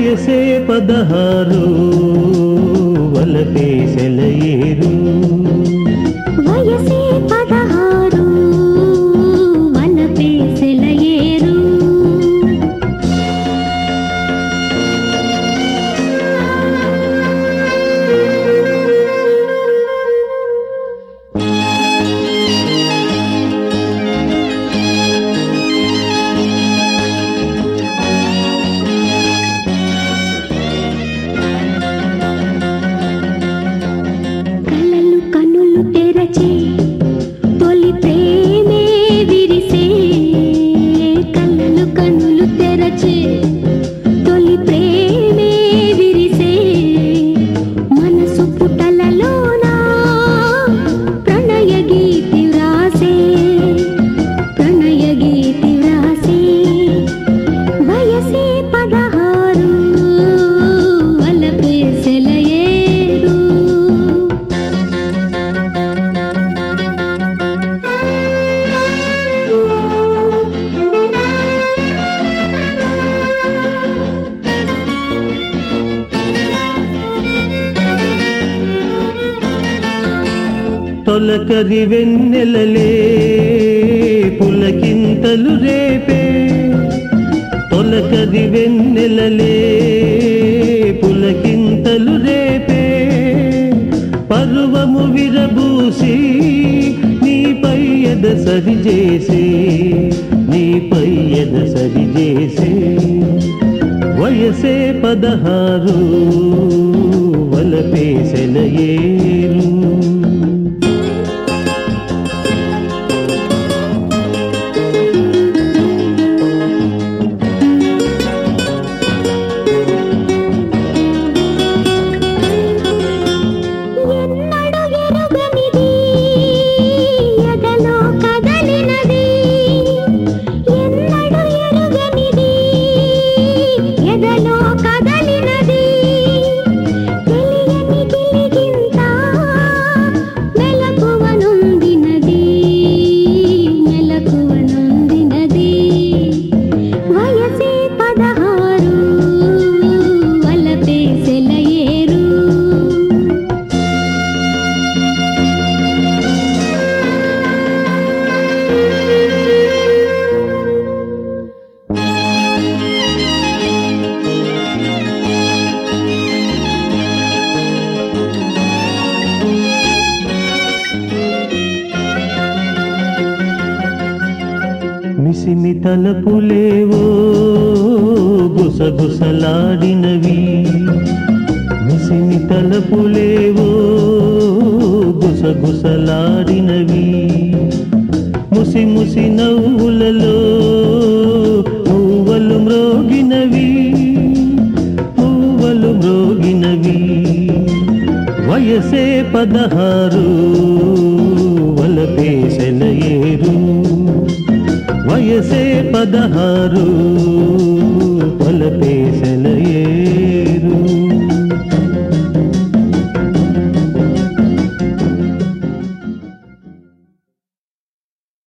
వయసే 16 వలపే సెలయేరు వయసే 16 వలపే సెలయేరు తొలి ప్రేమే విరిసే కళ్ళు కన్నులు తెరచే తొలి ప్రేమే విరిసే మనసు పుటలలోన ప్రణయ గీతి వ్రాసే వయసే 16 వలపే సెలయేరు తొలకరి వెన్నెలలే పులకింతలు రేపే తొలకరి వెన్నెలలే పులకింతలు రేపే పర్వము విరబూసి నీపై ఎద సరిచేసే వయసే 16 వలపే సెలయేరు మిసిమి తలపులేవో గుసగుసలాడినవి మిసిమి తలపులేవో గుసగుసలాడినవి ముసి ముసి నవ్వులలో పువ్వులు మ్రోగినవి వయసే 16 వలపే సెలయేరు వయసే 16